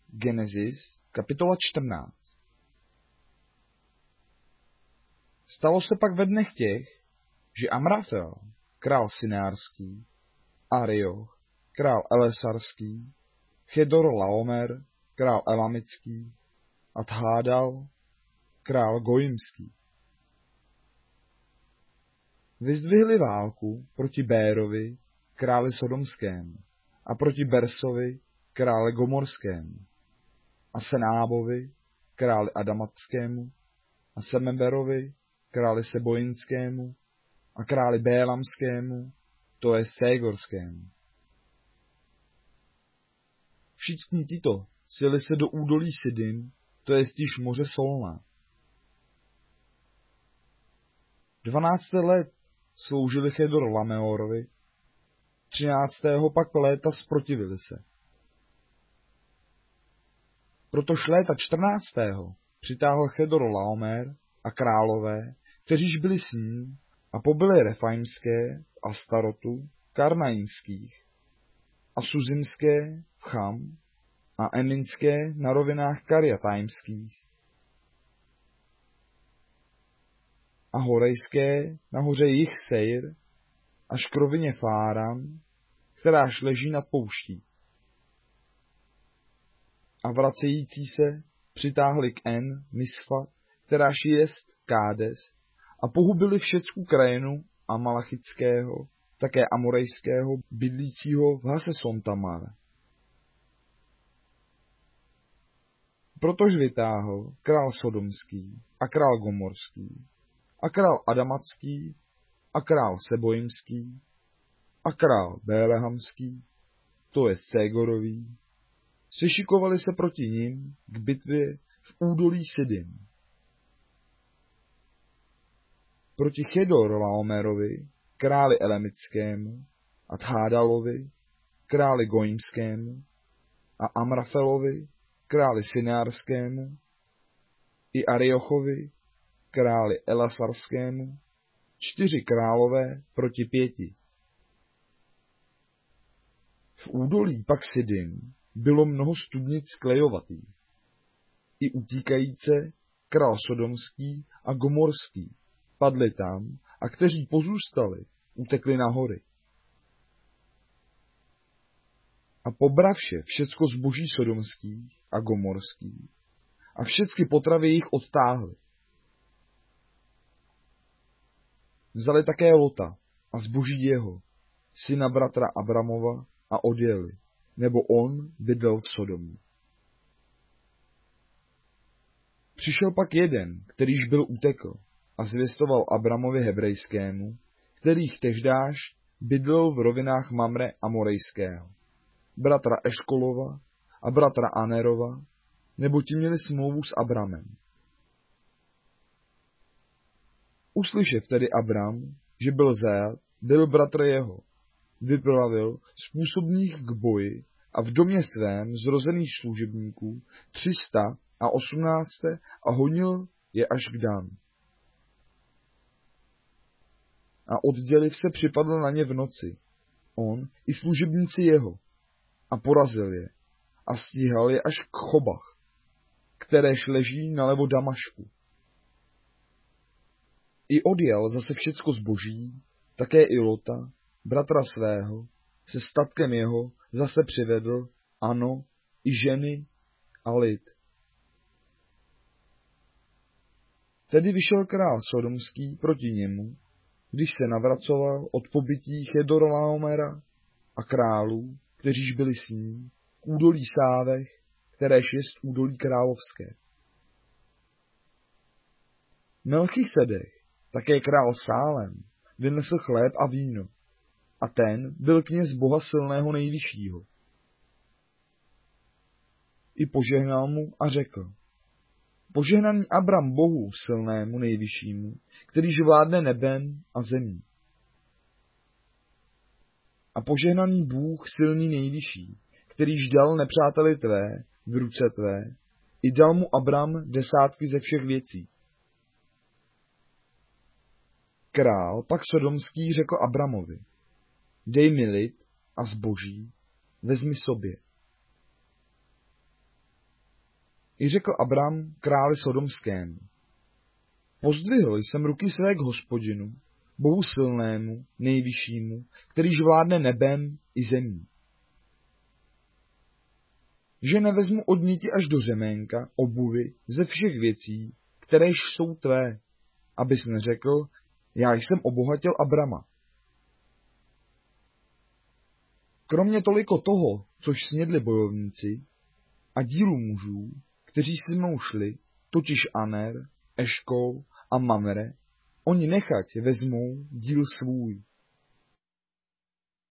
Genesis, kapitola 14. Stalo se pak ve dnech těch, že Amrafel, král Sinárský, Arioch, král Elesarský, Chedor Laomer, král Elamický, a Thádal, král Gojimský, vyzdvihli válku proti Bérovi, králi Sodomskému, a proti Bersovi, králi Gomorskému, a Senábovi, králi Adamatskému, a Semeberovi, králi Sebojinskému, a králi Bélamskému, to je Ségorskému. Všichni tito sjeli se do údolí Sidim, to je již moře Solná. 12 let sloužili Chedor Lameorovi, 13. pak léta zprotivili se. Protož léta 14. přitáhl Chedor Laomer a králové, kteříž byli s ním, a pobyli Refaimské v Astarotu, Karnaimských, a Suzimské v Cham, a Eminské na rovinách Kariataimských, a Horejské na hoře Jich Seir, až k rovině Fáran, kteráž leží nad pouští. A vracející se přitáhli k En, Misfat, kteráž jest Kádes, a pohubili všecku krajinu Amalachického, také Amorejského, bydlícího v Haseson Tamar. Protož vytáhl král Sodomský a král Gomorský a král Adamatský a král Sebojimský a král Bélehamský, to je Ségorový, sešikovali se proti nim k bitvě v údolí Sidim. Proti Chedor Laomerovi, králi Elamickému, a Thádalovi, králi Gojimskému, a Amrafelovi, králi Sinárskému, i Ariochovi, králi Elasarskému, 4 králové proti 5. V údolí pak Sidim bylo mnoho studnic klejovatých. I utíkajíce král Sodomský a Gomorský padli tam, a kteří pozůstali, utekli na hory. A pobravše všecko zboží sodomských a gomorských a všecky potravy jich odtáhli. Vzali také Lota a zboží jeho, syna bratra Abramova, a odjeli, nebo on bydlel v Sodomu. Přišel pak jeden, kterýž byl utekl, a zvěstoval Abramovi hebrejskému, kterých tehdáž bydlel v rovinách Mamre Amorejského, bratra Eškolova a bratra Anerova, nebo ti měli smlouvu s Abramem. Uslyšev tedy Abram, že byl zajat, byl bratr jeho, vypravil způsobných k boji a v domě svém zrozených služebníků 318 a honil je až k Dan. A odděliv se připadl na ně v noci, on i služebníci jeho, a porazil je a stíhal je až k Chobach, kteréž leží nalevo Damašku. I odjel zase všecko zboží, také i Lota, bratra svého, se statkem jeho zase přivedl, ano, i ženy a lid. Tedy vyšel král Sodomský proti němu, když se navracoval od pobytí Chedorlaomera a králů, kteříž byli s ním, k údolí Sávech, kteréž jest údolí královské. Melchisedech, také král Sálem, vynesl chléb a víno, a ten byl kněz Boha silného nejvyššího. I požehnal mu a řekl: Požehnaný Abram Bohu silnému nejvyššímu, kterýž vládne nebem a zemí. A požehnaný Bůh silný nejvyšší, kterýž dal nepřáteli tvé v ruce tvé, i dal mu Abram 10 ze všech věcí. Král pak Sodomský řekl Abramovi: Dej mi lid a zboží, vezmi sobě. I řekl Abram králi sodomskému: Pozdvihl jsem ruky své k Hospodinu, Bohu silnému, nejvyššímu, kterýž vládne nebem i zemí. Že nevezmu odněti až do řeménka, obuvy, ze všech věcí, kteréž jsou tvé, abys neřekl, já jsem obohatil Abrama. Kromě toliko toho, což snědli bojovníci, a dílu mužů, kteří si mnou šli, totiž Aner, Eškol a Mamre, oni nechať vezmou díl svůj.